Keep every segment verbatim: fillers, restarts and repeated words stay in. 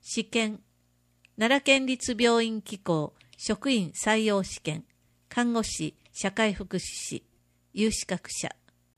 試験、奈良県立病院機構職員採用試験、看護師、社会福祉士、有資格者。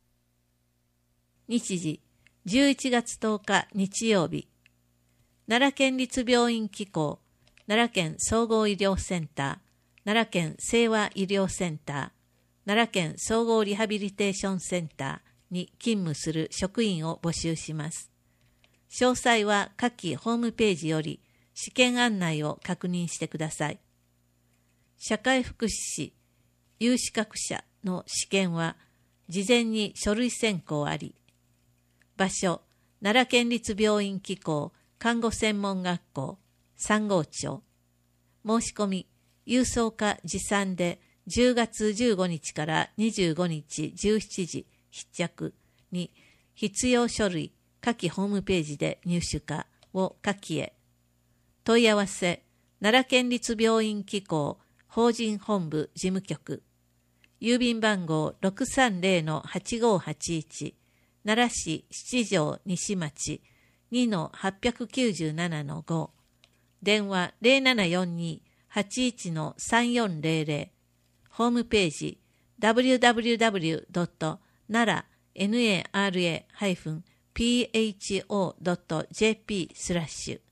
日時、じゅういちがつとおか日曜日、奈良県立病院機構、奈良県総合医療センター、奈良県清和医療センター、奈良県総合リハビリテーションセンターに勤務する職員を募集します。詳細は下記ホームページより試験案内を確認してください。社会福祉士、有資格者の試験は事前に書類選考あり、場所、奈良県立病院機構看護専門学校さん号町。申し込み、郵送か持参でじゅうがつじゅうごにちからにじゅうごにちじゅうしちじ必着に必要書類下記ホームページで入手かを下記へ。問い合わせ、奈良県立病院機構法人本部事務局。郵便番号 ろくさんぜろのはちごはちいち 奈良市七条西町 にのはっぴゃくきゅうじゅうななのご。電話 ゼロななよんに はちいちのさんよんゼロゼロ。ホームページ ダブリューダブリューダブリュードットナラナラピーエイチオードットジェーピー スラッシュ。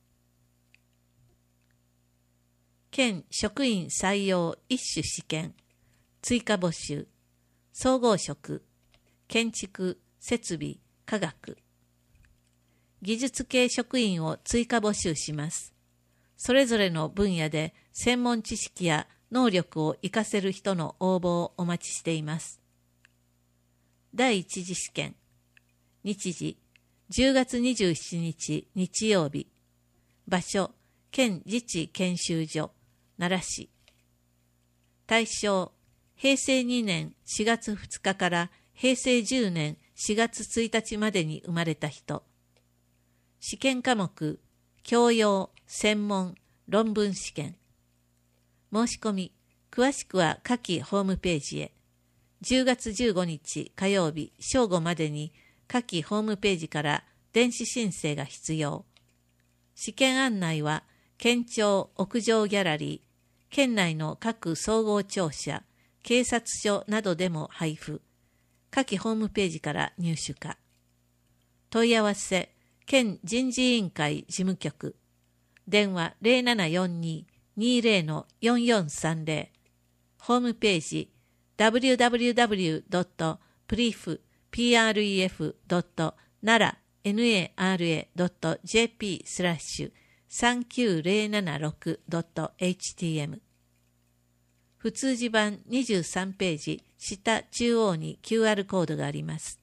県職員採用一種試験追加募集、総合職、建築、設備、科学、技術系職員を追加募集します。それぞれの分野で専門知識や能力を活かせる人の応募をお待ちしています。第一次試験、日時、じゅうがつにじゅうしちにち日曜日、場所、県自治研修所、奈良市。対象、へいせいにねんしがつふつかからへいせいじゅうねんしがつついたちまでに生まれた人。試験科目、教養、専門、論文試験。申し込み、詳しくは下記ホームページへ。じゅうがつじゅうごにち火曜日正午までに下記ホームページから電子申請が必要。試験案内は、県庁屋上ギャラリー、県内の各総合庁舎、警察署などでも配布。下記ホームページから入手か。問い合わせ、県人事委員会事務局。電話 ゼロななよんに にゼロのよんよんさんゼロ。ホームページ ダブリューダブリューダブリュードットプリーフドットナラドットジェーピー スラッシュさんきゅうゼロななろくドットエイチティーエム。普通字版にじゅうさんページ下中央に キューアール コードがあります。